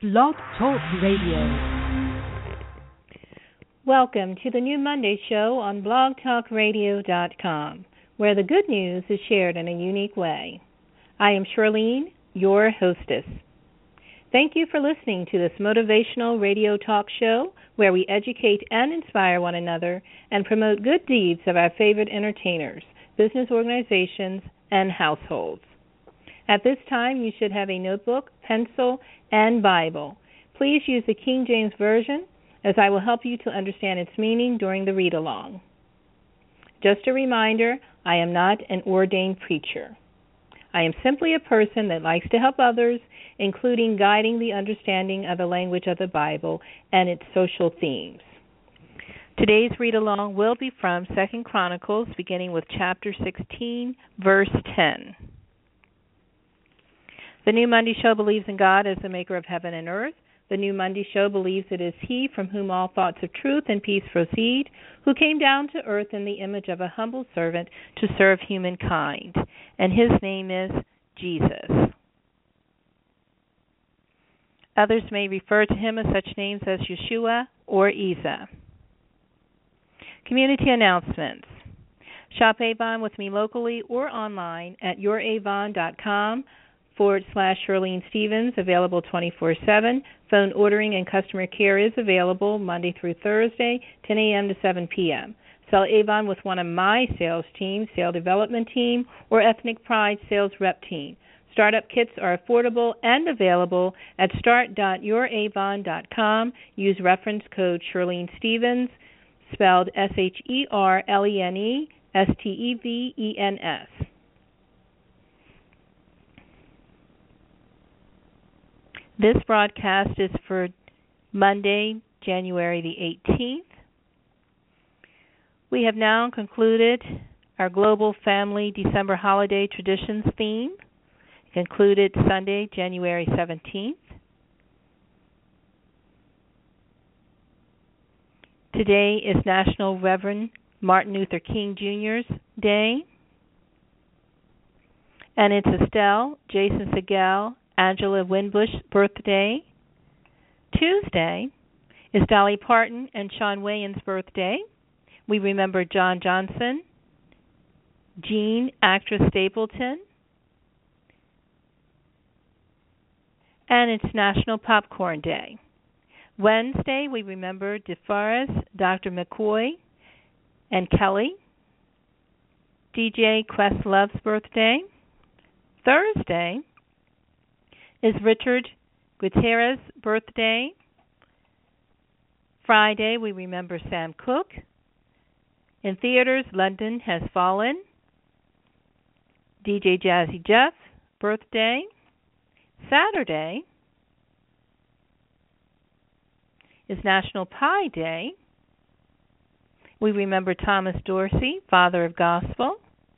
Blog Talk Radio. Welcome to the New Monday Show on blogtalkradio.com, where the good news is shared in a unique way. I am Charlene, your hostess. Thank you for listening to this motivational radio talk show where we educate and inspire one another and promote good deeds of our favorite entertainers, business organizations, and households. At this time, you should have a notebook, pencil, and Bible. Please use the King James Version, as I will help you to understand its meaning during the read-along. Just a reminder, I am not an ordained preacher. I am simply a person that likes to help others, including guiding the understanding of the language of the Bible and its social themes. Today's read-along will be from 2 Chronicles, beginning with chapter 16, verse 10. The New Monday Show believes in God as the maker of heaven and earth. The New Monday Show believes it is He from whom all thoughts of truth and peace proceed, who came down to earth in the image of a humble servant to serve humankind. And His name is Jesus. Others may refer to Him as such names as Yeshua or Isa. Community announcements. Shop Avon with me locally or online at youravon.com/Charlene Stevens, available 24/7. Phone ordering and customer care is available Monday through Thursday, 10 a.m. to 7 p.m. Sell Avon with one of my sales teams, Sale Development Team, or Ethnic Pride Sales Rep Team. Startup kits are affordable and available at start.youravon.com. Use reference code Charlene Stevens, spelled SHERLENESTEVENS. This broadcast is for Monday, January the 18th. We have now concluded our Global Family December Holiday Traditions theme. It concluded Sunday, January 17th. Today is National Reverend Martin Luther King Jr.'s Day. And it's Estelle, Jason Segel, Angela Winbush's birthday. Tuesday is Dolly Parton and Sean Wayans' birthday. We remember John Johnson, Jean, actress Stapleton, and it's National Popcorn Day. Wednesday, we remember DeForest, Dr. McCoy, and Kelly. DJ Questlove's birthday. Thursday is Richard Gutierrez's birthday. Friday, we remember Sam Cooke. In theaters, London Has Fallen. DJ Jazzy Jeff's birthday. Saturday is National Pie Day. We remember Thomas Dorsey, Father of Gospel.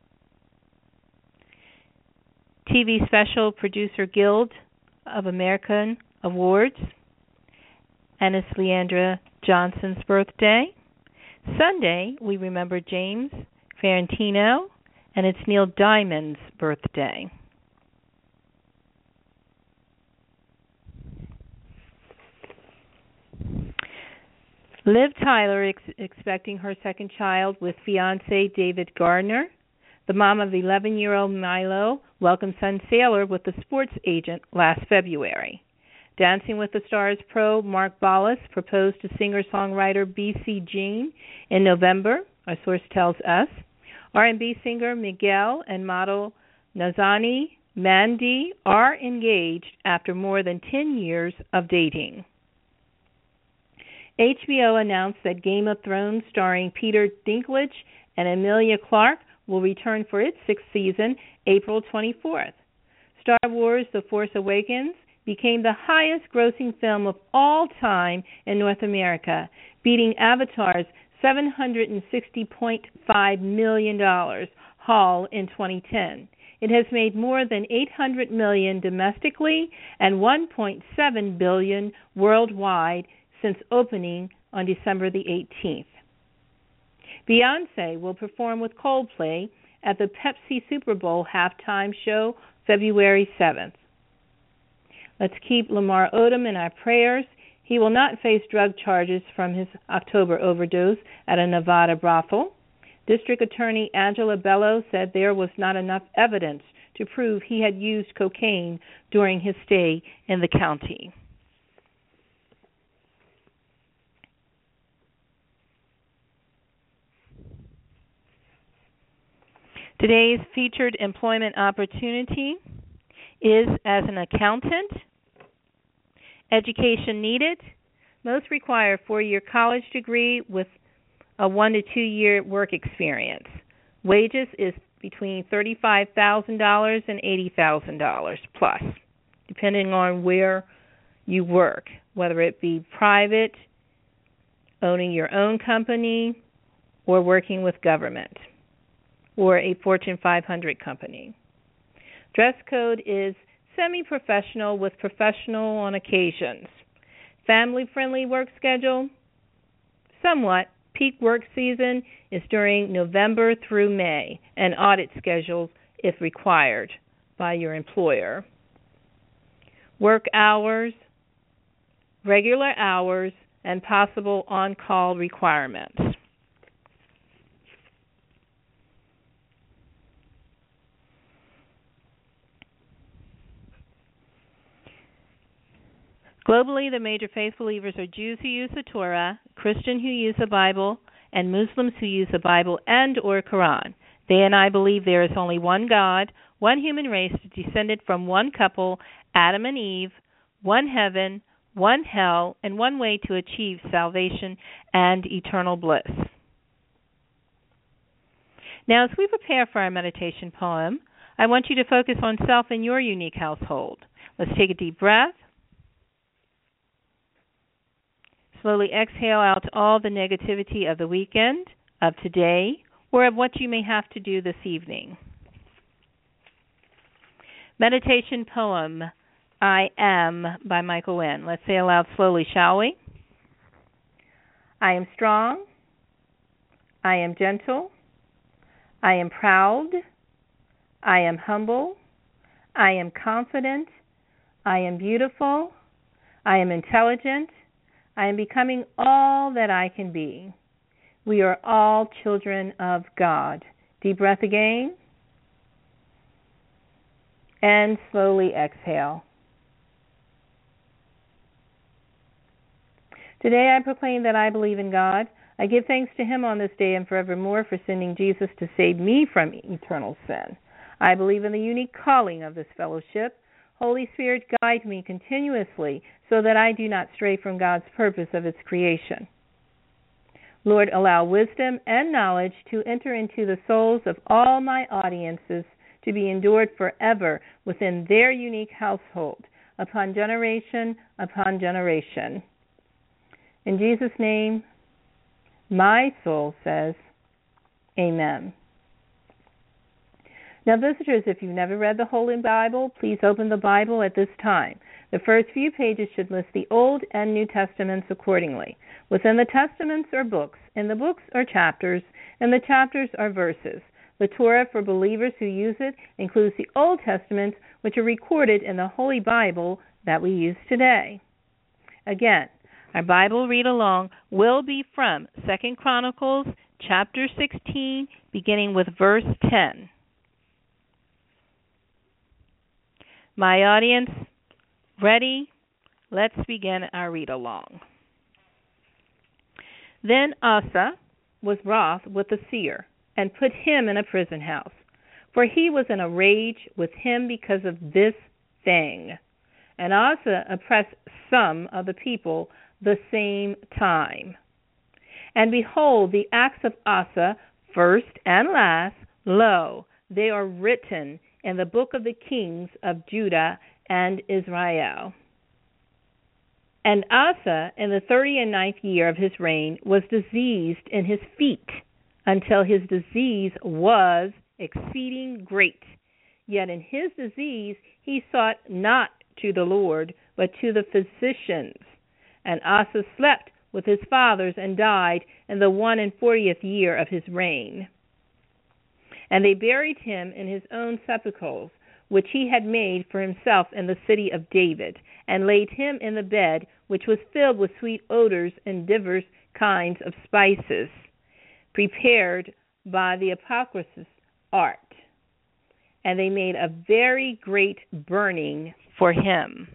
TV Special Producer Guild of American Awards, and it's Leandra Johnson's birthday. Sunday, we remember James Ferrantino, and it's Neil Diamond's birthday. Liv Tyler expecting her second child with fiancé David Gardner. The mom of 11-year-old Milo welcomed son Sailor with the sports agent last February. Dancing with the Stars pro Mark Ballas proposed to singer-songwriter B.C. Jean in November, our source tells us. R&B singer Miguel and model Nazani Mandy are engaged after more than 10 years of dating. HBO announced that Game of Thrones starring Peter Dinklage and Emilia Clarke will return for its sixth season, April 24th. Star Wars The Force Awakens became the highest-grossing film of all time in North America, beating Avatar's $760.5 million haul in 2010. It has made more than $800 million domestically and $1.7 billion worldwide since opening on December the 18th. Beyoncé will perform with Coldplay at the Pepsi Super Bowl halftime show February 7th. Let's keep Lamar Odom in our prayers. He will not face drug charges from his October overdose at a Nevada brothel. District Attorney Angela Bello said there was not enough evidence to prove he had used cocaine during his stay in the county. Today's featured employment opportunity is as an accountant. Education needed. Most require a 4-year college degree with a 1 to 2 year work experience. Wages is between $35,000 and $80,000 plus, depending on where you work, whether it be private, owning your own company, or working with government, or a Fortune 500 company. Dress code is semi-professional with professional on occasions. Family-friendly work schedule? Somewhat. Peak work season is during November through May, and audit schedules if required by your employer. Work hours, regular hours, and possible on-call requirements. Globally, the major faith believers are Jews who use the Torah, Christians who use the Bible, and Muslims who use the Bible and or Quran. They and I believe there is only one God, one human race descended from one couple, Adam and Eve, one heaven, one hell, and one way to achieve salvation and eternal bliss. Now, as we prepare for our meditation poem, I want you to focus on self and your unique household. Let's take a deep breath. Slowly exhale out all the negativity of the weekend, of today, or of what you may have to do this evening. Meditation poem, I Am, by Michael Wynn. Let's say aloud slowly, shall we? I am strong. I am gentle. I am proud. I am humble. I am confident. I am beautiful. I am intelligent. I am becoming all that I can be. We are all children of God. Deep breath again. And slowly exhale. Today I proclaim that I believe in God. I give thanks to Him on this day and forevermore for sending Jesus to save me from eternal sin. I believe in the unique calling of this fellowship. Holy Spirit, guide me continuously so that I do not stray from God's purpose of its creation. Lord, allow wisdom and knowledge to enter into the souls of all my audiences to be endured forever within their unique household, upon generation. In Jesus' name, my soul says, Amen. Now, visitors, if you've never read the Holy Bible, please open the Bible at this time. The first few pages should list the Old and New Testaments accordingly. Within the Testaments are books, and the books are chapters, and the chapters are verses. The Torah for believers who use it includes the Old Testament, which are recorded in the Holy Bible that we use today. Again, our Bible read-along will be from 2 Chronicles chapter 16, beginning with verse 10. My audience, ready? Let's begin our read-along. Then Asa was wroth with the seer, and put him in a prison house, for he was in a rage with him because of this thing. And Asa oppressed some of the people the same time. And behold, the acts of Asa, first and last, lo, they are written in the book of the kings of Judah and Israel. And Asa, in the 39th year of his reign, was diseased in his feet, until his disease was exceeding great. Yet in his disease he sought not to the Lord, but to the physicians. And Asa slept with his fathers and died in the 41st year of his reign. And they buried him in his own sepulchres, which he had made for himself in the city of David, and laid him in the bed, which was filled with sweet odors and divers kinds of spices, prepared by the apocriphous art. And they made a very great burning for him.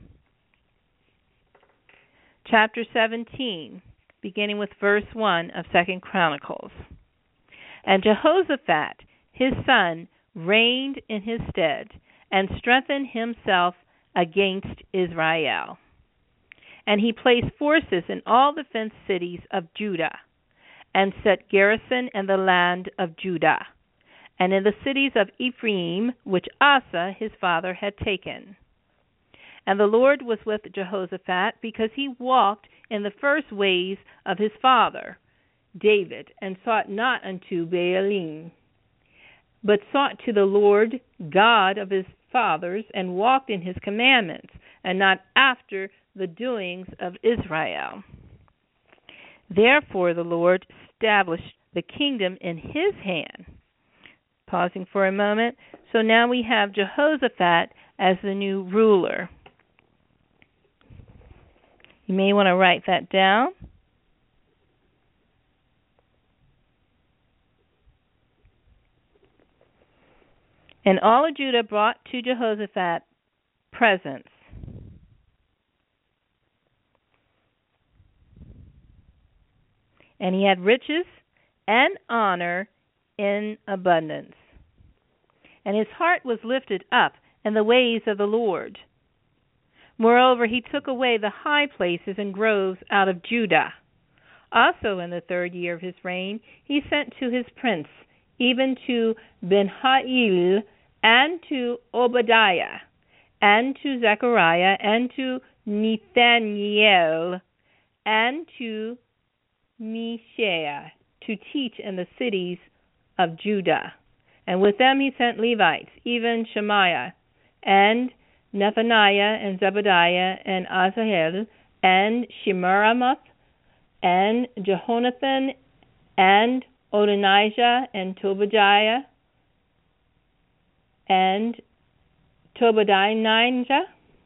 Chapter 17, beginning with verse 1 of 2 Chronicles. And Jehoshaphat, his son, reigned in his stead, and strengthened himself against Israel. And he placed forces in all the fenced cities of Judah, and set garrison in the land of Judah, and in the cities of Ephraim, which Asa his father had taken. And the Lord was with Jehoshaphat, because he walked in the first ways of his father David, and sought not unto Baalim, but sought to the Lord God of his fathers, and walked in his commandments, and not after the doings of Israel. Therefore the Lord established the kingdom in his hand. Pausing for a moment. So now we have Jehoshaphat as the new ruler. You may want to write that down. And all of Judah brought to Jehoshaphat presents. And he had riches and honor in abundance. And his heart was lifted up in the ways of the Lord. Moreover, he took away the high places and groves out of Judah. Also in the 3rd year of his reign, he sent to his prince, even to Ben-Hail, and to Obadiah, and to Zechariah, and to Nathaniel, and to Mishael, to teach in the cities of Judah. And with them he sent Levites, even Shemaiah, and Nethaniah, and Zebadiah, and Asahel, and Shemiramoth, and Jehonathan, and Adonijah, and Tobadiah, and Tobadinijah,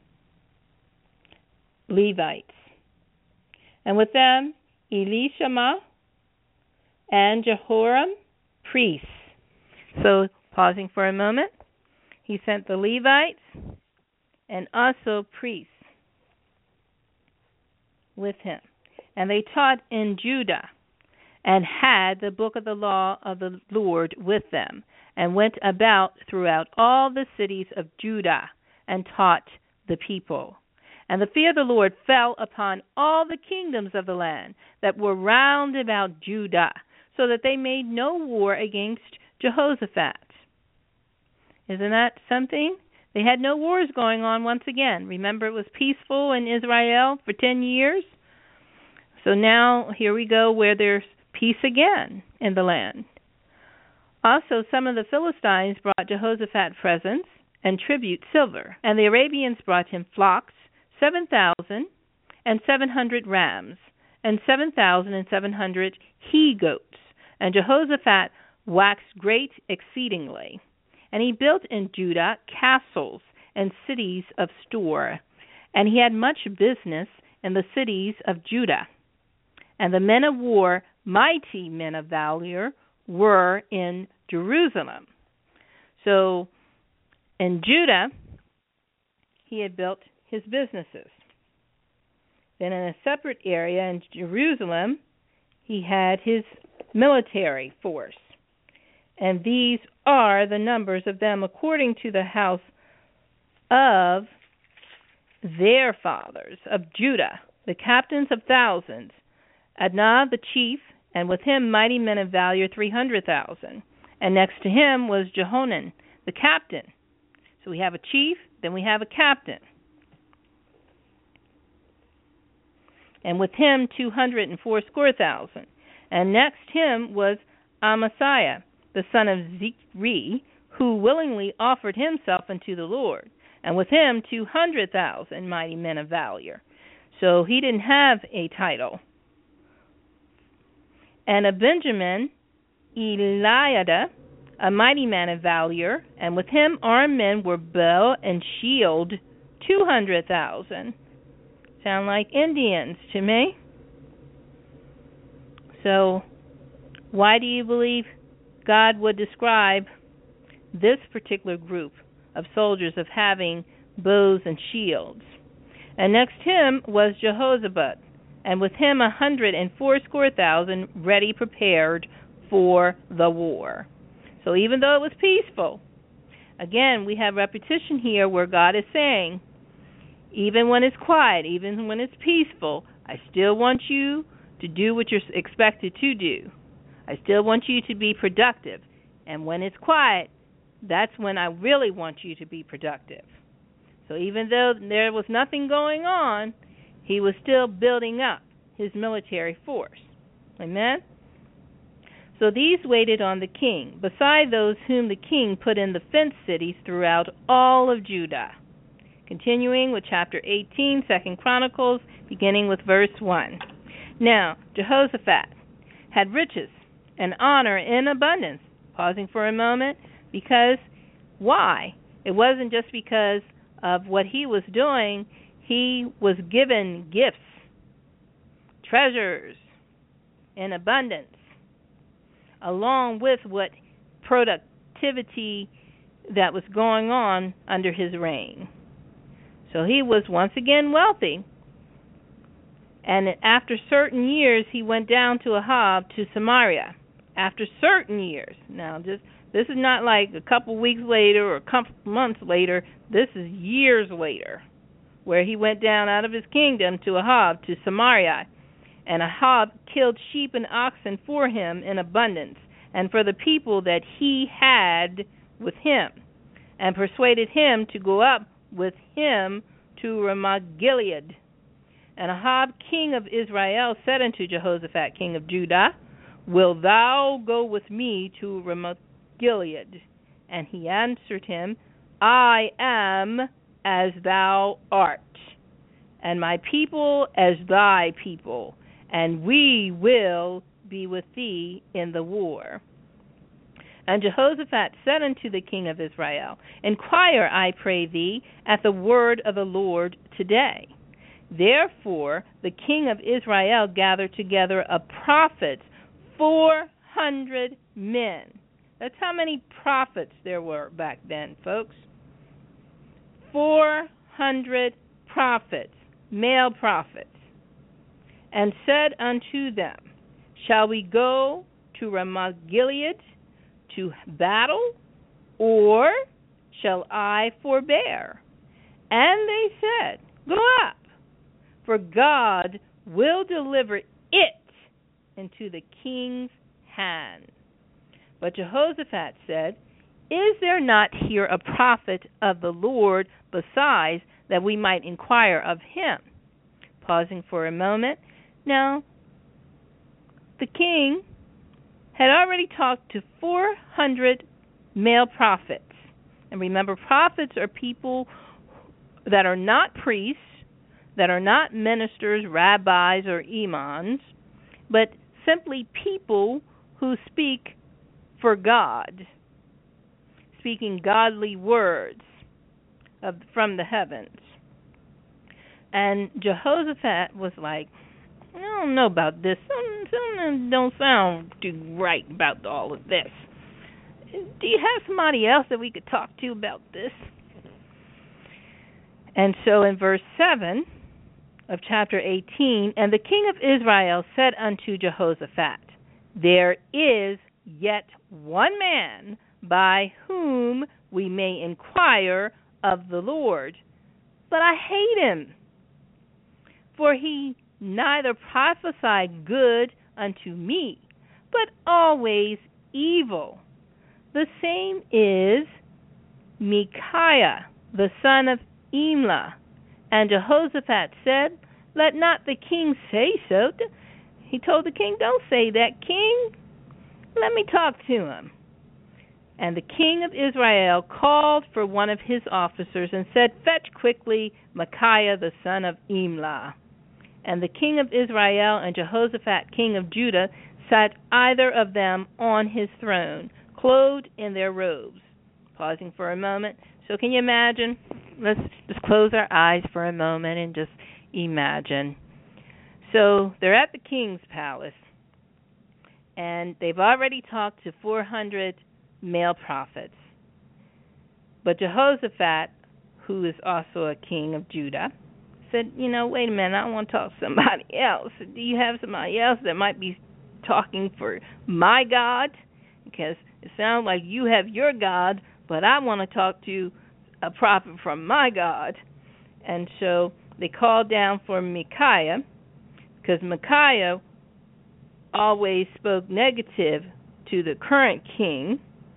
Levites. And with them Elishama and Jehoram, priests. So, pausing for a moment, he sent the Levites and also priests with him. And they taught in Judah, and had the book of the law of the Lord with them, and went about throughout all the cities of Judah, and taught the people. And the fear of the Lord fell upon all the kingdoms of the land that were round about Judah, so that they made no war against Jehoshaphat. Isn't that something? They had no wars going on once again. Remember, it was peaceful in Israel for 10 years? So now, here we go where there's peace again in the land. Also, some of the Philistines brought Jehoshaphat presents and tribute silver, and the Arabians brought him flocks, 7,700 rams, and 7,700 he-goats. And Jehoshaphat waxed great exceedingly. And he built in Judah castles and cities of store, and he had much business in the cities of Judah. And the men of war, mighty men of valor, were in Jerusalem. So in Judah, he had built his businesses. Then in a separate area in Jerusalem, he had his military force. And these are the numbers of them according to the house of their fathers, of Judah, the captains of thousands, Adnah the chief, and with him mighty men of valor 300,000. And next to him was Jehonan, the captain. So we have a chief, then we have a captain. And with him 280,000. And next him was Amasiah, the son of Zichri, who willingly offered himself unto the Lord. And with him 200,000 mighty men of valor. So he didn't have a title. And of Benjamin, Eliada, a mighty man of valor, and with him armed men were bow and shield 200,000. Sound like Indians to me. So, why do you believe God would describe this particular group of soldiers of having bows and shields? And next him was Jehoshaphat, and with him 180,000 ready prepared for the war. So even though it was peaceful, again, we have repetition here where God is saying, even when it's quiet, even when it's peaceful, I still want you to do what you're expected to do. I still want you to be productive. And when it's quiet, that's when I really want you to be productive. So even though there was nothing going on, he was still building up his military force. Amen? So these waited on the king, beside those whom the king put in the fenced cities throughout all of Judah. Continuing with chapter 18, 2 Chronicles, beginning with verse 1. Now, Jehoshaphat had riches and honor in abundance. Pausing for a moment, because why? It wasn't just because of what he was doing. He was given gifts, treasures in abundance, along with what productivity that was going on under his reign. So he was once again wealthy. And after certain years, he went down to Ahab to Samaria. After certain years. Now, this is not like a couple weeks later or a couple months later. This is years later, where he went down out of his kingdom to Ahab to Samaria. And Ahab killed sheep and oxen for him in abundance, and for the people that he had with him, and persuaded him to go up with him to Ramoth-Gilead. And Ahab, king of Israel, said unto Jehoshaphat, king of Judah, Wilt thou go with me to Ramoth-Gilead? And he answered him, I am as thou art, and my people as thy people, and we will be with thee in the war. And Jehoshaphat said unto the king of Israel, Inquire, I pray thee, at the word of the Lord today. Therefore the king of Israel gathered together of prophets 400 men. That's how many prophets there were back then, folks. 400 prophets, male prophets. And said unto them, Shall we go to Ramoth-Gilead to battle, or shall I forbear? And they said, Go up, for God will deliver it into the king's hand. But Jehoshaphat said, Is there not here a prophet of the Lord besides, that we might inquire of him? Pausing for a moment. Now, the king had already talked to 400 male prophets. And remember, prophets are people that are not priests, that are not ministers, rabbis, or imams, but simply people who speak for God, speaking godly words from the heavens. And Jehoshaphat was like, I don't know about this. Something don't sound too right about all of this. Do you have somebody else that we could talk to about this? And so in verse 7 of chapter 18, And the king of Israel said unto Jehoshaphat, There is yet one man by whom we may inquire of the Lord, but I hate him, for he neither prophesied good unto me, but always evil. The same is Micaiah, the son of Imlah. And Jehoshaphat said, Let not the king say so. He told the king, Don't say that, king. Let me talk to him. And the king of Israel called for one of his officers and said, Fetch quickly Micaiah, the son of Imlah. And the king of Israel and Jehoshaphat, king of Judah, sat either of them on his throne, clothed in their robes. Pausing for a moment. So can you imagine? Let's just close our eyes for a moment and just imagine. So they're at the king's palace, and they've already talked to 400 male prophets. But Jehoshaphat, who is also a king of Judah, said, wait a minute, I want to talk to somebody else. Do you have somebody else that might be talking for my God? Because it sounds like you have your God, but I want to talk to a prophet from my God. And so they called down for Micaiah, because Micaiah always spoke negative to the current king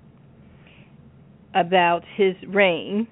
about his reign.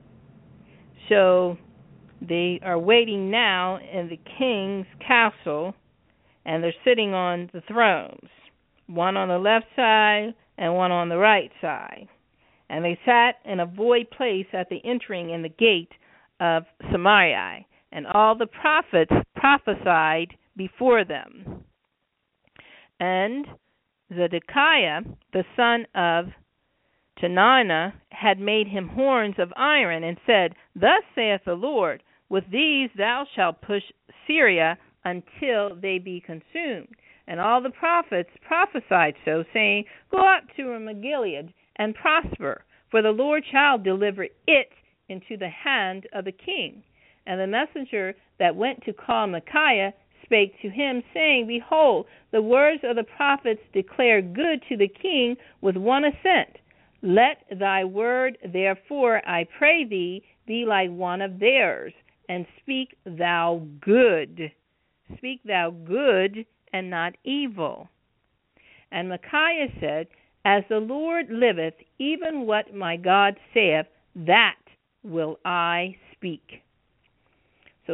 So they are waiting now in the king's castle, and they're sitting on the thrones, one on the left side and one on the right side. And they sat in a void place at the entering in the gate of Samaria, and all the prophets prophesied before them. And Zedekiah, the son of Chenaanah, had made him horns of iron, and said, Thus saith the Lord, with these thou shalt push Syria until they be consumed. And all the prophets prophesied so, saying, Go up to Ramoth-Gilead and prosper, for the Lord shall deliver it into the hand of the king. And the messenger that went to call Micaiah spake to him, saying, Behold, the words of the prophets declare good to the king with one assent. Let thy word, therefore, I pray thee, be like one of theirs, and speak thou good. Speak thou good, and not evil. And Micaiah said, As the Lord liveth, even what my God saith, that will I speak. So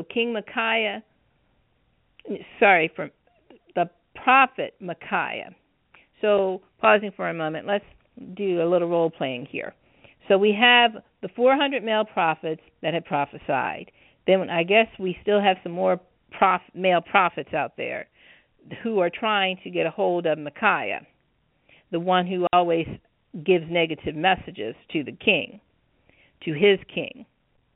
from the prophet Micaiah. So pausing for a moment, let's do a little role playing here. So we have the 400 male prophets that had prophesied. Then I guess we still have some more male prophets out there who are trying to get a hold of Micaiah, the one who always gives negative messages to the king, to his king.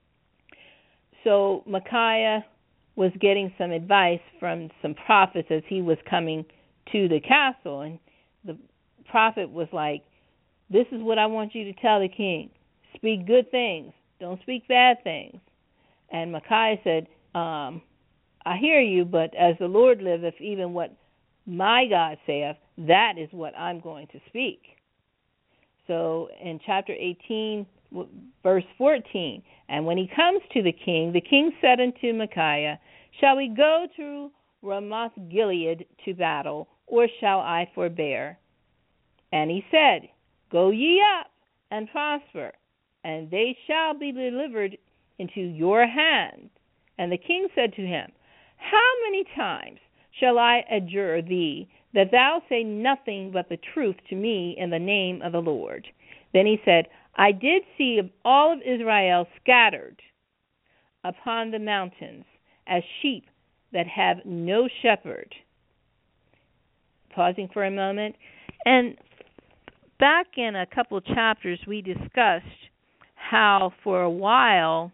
So Micaiah was getting some advice from some prophets as he was coming to the castle, and the prophet was like, This is what I want you to tell the king. Speak good things. Don't speak bad things. And Micaiah said, I hear you, but as the Lord liveth, even what my God saith, that is what I'm going to speak. So in chapter 18, verse 14, And when he comes to the king said unto Micaiah, Shall we go to Ramoth-Gilead to battle, or shall I forbear? And he said, Go ye up and prosper, and they shall be delivered into your hand. And the king said to him, How many times shall I adjure thee that thou say nothing but the truth to me in the name of the Lord? Then he said, I did see all of Israel scattered upon the mountains as sheep that have no shepherd. Pausing for a moment. And back in a couple chapters, we discussed how for a while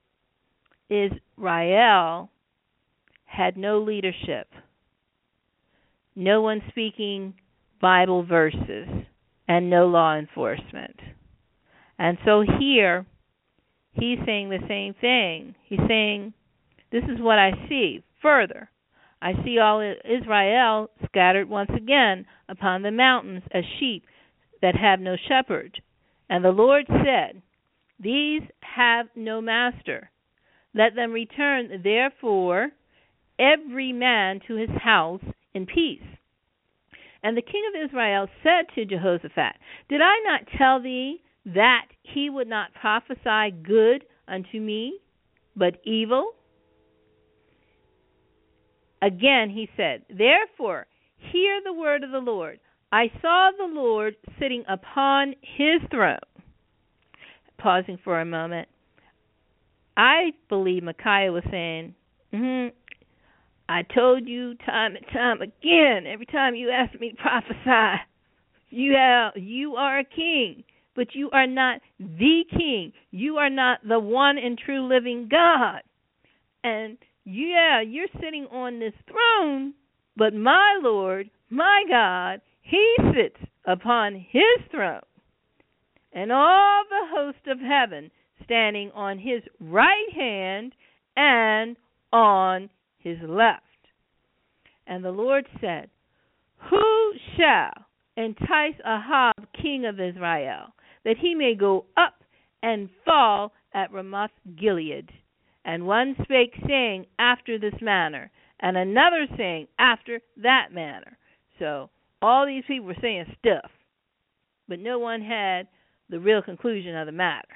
Israel had no leadership, no one speaking Bible verses, and no law enforcement. And so here, he's saying the same thing. He's saying, this is what I see. Further, I see all Israel scattered once again upon the mountains as sheep that have no shepherd. And the Lord said, These have no master. Let them return, therefore, every man to his house in peace. And the king of Israel said to Jehoshaphat, Did I not tell thee that he would not prophesy good unto me, but evil? Again he said, Therefore, hear the word of the Lord. I saw the Lord sitting upon his throne. Pausing for a moment. I believe Micaiah was saying, I told you time and time again, every time you asked me to prophesy, You are a king, but you are not the king. You are not the one and true living God. And you're sitting on this throne, but my Lord, my God, he sits upon his throne, and all the host of heaven standing on his right hand and on his left. And the Lord said, who shall entice Ahab, king of Israel, that he may go up and fall at Ramoth Gilead? And one spake, saying, after this manner, and another saying, after that manner. So all these people were saying stuff, but no one had the real conclusion of the matter.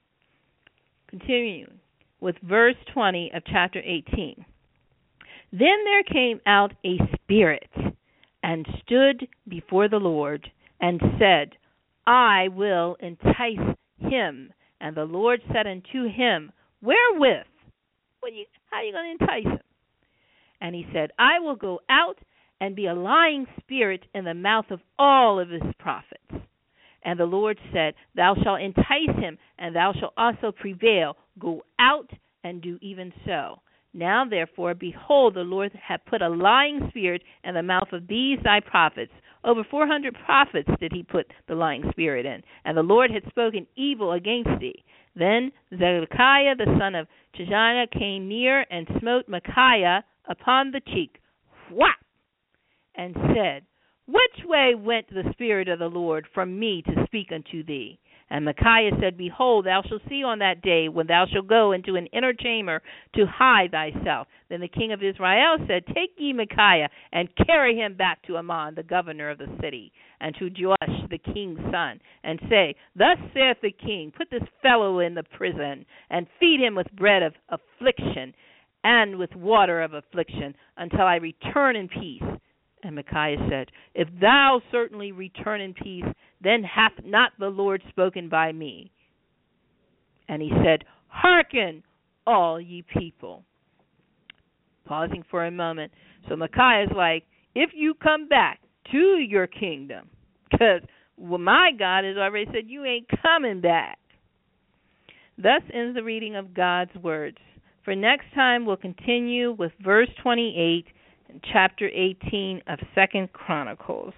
Continuing with verse 20 of chapter 18. Then there came out a spirit and stood before the Lord and said, I will entice him. And the Lord said unto him, wherewith? How are you going to entice him? And he said, I will go out and be a lying spirit in the mouth of all of his prophets. And the Lord said, thou shalt entice him, and thou shalt also prevail. Go out and do even so. Now therefore, behold, the Lord hath put a lying spirit in the mouth of these thy prophets. Over 400 prophets did he put the lying spirit in. And the Lord had spoken evil against thee. Then Zedekiah the son of Chenaanah came near and smote Micaiah upon the cheek, whap, and said, which way went the Spirit of the Lord from me to speak unto thee? And Micaiah said, behold, thou shalt see on that day when thou shalt go into an inner chamber to hide thyself. Then the king of Israel said, take ye Micaiah, and carry him back to Amon, the governor of the city, and to Joash the king's son, and say, thus saith the king, put this fellow in the prison, and feed him with bread of affliction, and with water of affliction, until I return in peace. And Micaiah said, if thou certainly return in peace, then hath not the Lord spoken by me. And he said, hearken, all ye people. Pausing for a moment. So Micaiah's like, if you come back to your kingdom, because my God has already said you ain't coming back. Thus ends the reading of God's words. For next time we'll continue with verse 28 in chapter 18 of 2 Chronicles.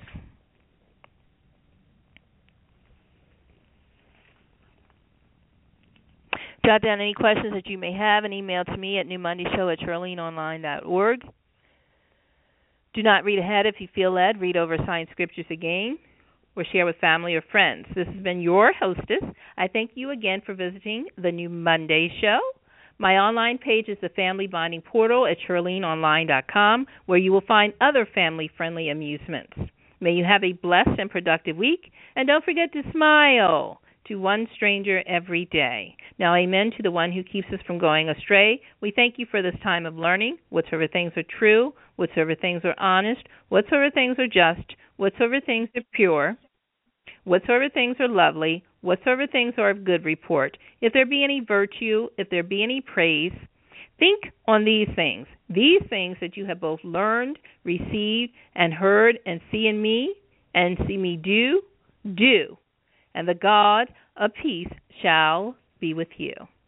Jot down any questions that you may have and email to me at newmondayshow@shirleenonline.org. Do not read ahead if you feel led. Read over assigned scriptures again or share with family or friends. This has been your hostess. I thank you again for visiting the New Monday Show. My online page is the Family Bonding Portal at shirleenonline.com, where you will find other family-friendly amusements. May you have a blessed and productive week, and don't forget to smile to one stranger every day. Now, amen to the one who keeps us from going astray. We thank you for this time of learning. Whatsoever things are true, whatsoever things are honest, whatsoever things are just, whatsoever things are pure, whatsoever things are lovely, whatsoever things are of good report, if there be any virtue, if there be any praise, think on these things that you have both learned, received, and heard, and see in me, and see me do, and the God of peace shall be with you.